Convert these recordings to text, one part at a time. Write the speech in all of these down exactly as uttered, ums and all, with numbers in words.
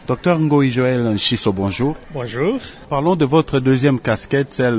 Docteur Ngoï Joël Nshiso, bonjour. Bonjour. Parlons de votre deuxième casquette, celle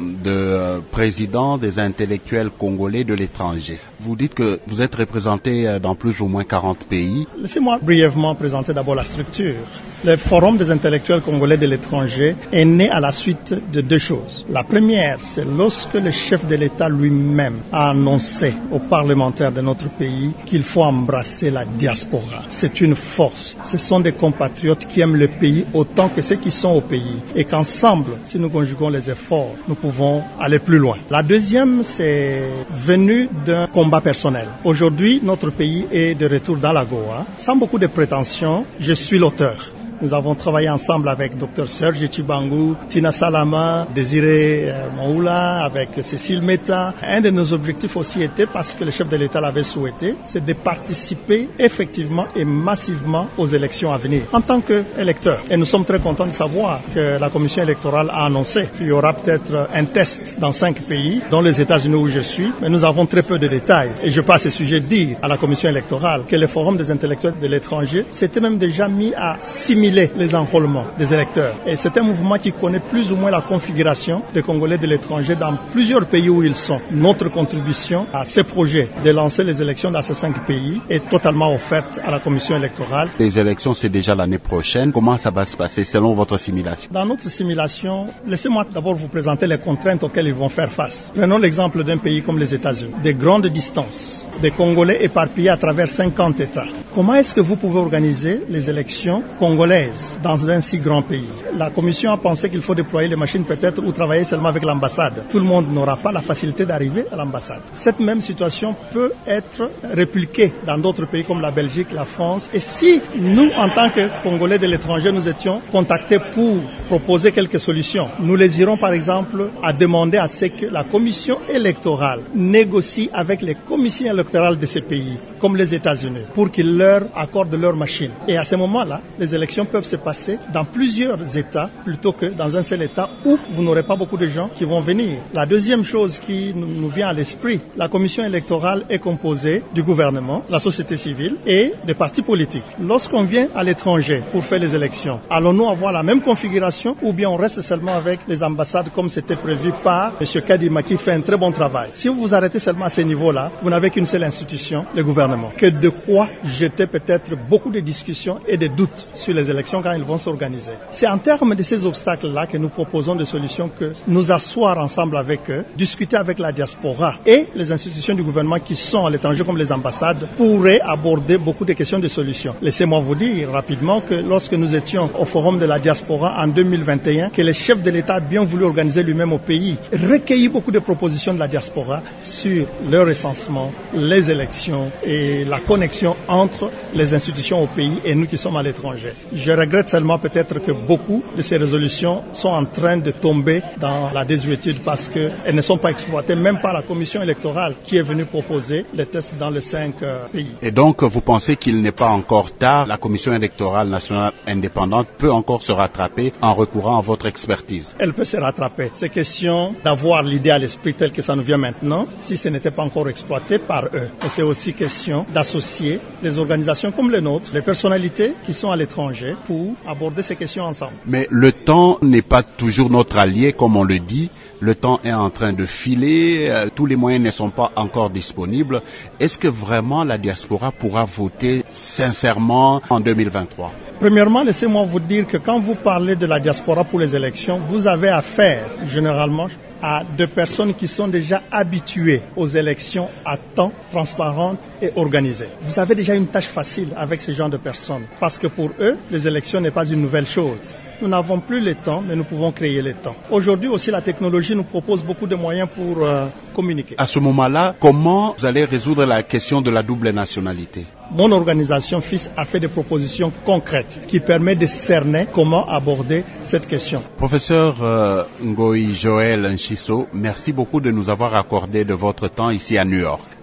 de président des intellectuels congolais de l'étranger. Vous dites que vous êtes représenté dans plus ou moins quarante pays. Laissez-moi brièvement présenter d'abord la structure. Le Forum des intellectuels congolais de l'étranger est né à la suite de deux choses. La première, c'est lorsque le chef de l'État lui-même a annoncé aux parlementaires de notre pays qu'il faut embrasser la diaspora. C'est une force. Ce sont des compatriotes qui aiment le pays autant que ceux qui sont au pays et qu'ensemble, si nous conjuguons les efforts, nous pouvons aller plus loin. La deuxième, c'est venu d'un combat personnel. Aujourd'hui, notre pays est de retour dans la Goa. Sans beaucoup de prétention, je suis l'auteur. Nous avons travaillé ensemble avec Dr Serge Chibangu, Tina Salama, Désiré Moula, avec Cécile Meta. Un de nos objectifs aussi était, parce que le chef de l'État l'avait souhaité, c'est de participer effectivement et massivement aux élections à venir en tant qu'électeur. Et nous sommes très contents de savoir que la commission électorale a annoncé qu'il y aura peut-être un test dans cinq pays, dont les États-Unis où je suis, mais nous avons très peu de détails. Et je peux à ce sujet dire à la commission électorale que le Forum des intellectuels de l'étranger s'était même déjà mis à simuler les enrôlements des électeurs. Et c'est un mouvement qui connaît plus ou moins la configuration des Congolais de l'étranger dans plusieurs pays où ils sont. Notre contribution à ces projets de lancer les élections dans ces cinq pays est totalement offerte à la commission électorale. Les élections, c'est déjà l'année prochaine. Comment ça va se passer selon votre simulation? Dans notre simulation, laissez-moi d'abord vous présenter les contraintes auxquelles ils vont faire face. Prenons l'exemple d'un pays comme les États-Unis. Des grandes distances, des Congolais éparpillés à travers cinquante États. Comment est-ce que vous pouvez organiser les élections congolaises dans un si grand pays? La commission a pensé qu'il faut déployer les machines peut-être ou travailler seulement avec l'ambassade. Tout le monde n'aura pas la facilité d'arriver à l'ambassade. Cette même situation peut être répliquée dans d'autres pays comme la Belgique, la France. Et si nous, en tant que Congolais de l'étranger, nous étions contactés pour proposer quelques solutions, nous les irons par exemple à demander à ce que la commission électorale négocie avec les commissions électorales de ces pays, comme les États-Unis, pour qu'ils leur accordent leurs machines. Et à ce moment-là, les élections peuvent se passer dans plusieurs États plutôt que dans un seul État où vous n'aurez pas beaucoup de gens qui vont venir. La deuxième chose qui nous vient à l'esprit, la commission électorale est composée du gouvernement, la société civile et des partis politiques. Lorsqu'on vient à l'étranger pour faire les élections, allons-nous avoir la même configuration ou bien on reste seulement avec les ambassades comme c'était prévu par M. Kadima qui fait un très bon travail? Si vous vous arrêtez seulement à ce niveau-là, vous n'avez qu'une seule institution, le gouvernement. Que de quoi jeter peut-être beaucoup de discussions et de doutes sur les élections quand ils vont s'organiser. C'est en termes de ces obstacles-là que nous proposons des solutions, que nous asseoir ensemble avec eux, discuter avec la diaspora et les institutions du gouvernement qui sont à l'étranger comme les ambassades pourraient aborder beaucoup de questions de solutions. Laissez-moi vous dire rapidement que lorsque nous étions au Forum de la diaspora en deux mille vingt et un, que le chef de l'État a bien voulu organiser lui-même au pays, recueillir beaucoup de propositions de la diaspora sur le recensement, les élections et la connexion entre les institutions au pays et nous qui sommes à l'étranger. Je regrette seulement peut-être que beaucoup de ces résolutions sont en train de tomber dans la désuétude parce qu'elles ne sont pas exploitées même par la commission électorale qui est venue proposer les tests dans les cinq pays. Et donc, vous pensez qu'il n'est pas encore tard, la commission électorale nationale indépendante peut encore se rattraper en recourant à votre expertise? Elle peut se rattraper. C'est question d'avoir l'idée à l'esprit telle que ça nous vient maintenant, si ce n'était pas encore exploité par eux. Et c'est aussi question d'associer des organisations comme les nôtres, les personnalités qui sont à l'étranger, pour aborder ces questions ensemble. Mais le temps n'est pas toujours notre allié, comme on le dit. Le temps est en train de filer, euh, tous les moyens ne sont pas encore disponibles. Est-ce que vraiment la diaspora pourra voter sincèrement en deux mille vingt-trois? Premièrement, laissez-moi vous dire que quand vous parlez de la diaspora pour les élections, vous avez affaire généralement à des personnes qui sont déjà habituées aux élections à temps, transparentes et organisées. Vous avez déjà une tâche facile avec ce genre de personnes parce que pour eux, les élections n'est pas une nouvelle chose. Nous n'avons plus le temps, mais nous pouvons créer le temps. Aujourd'hui aussi, la technologie nous propose beaucoup de moyens pour euh, communiquer. À ce moment-là, comment vous allez résoudre la question de la double nationalité? Mon organisation F I S a fait des propositions concrètes qui permettent de cerner comment aborder cette question. Professeur euh, Ngoï Joël Nshiso, merci beaucoup de nous avoir accordé de votre temps ici à New York.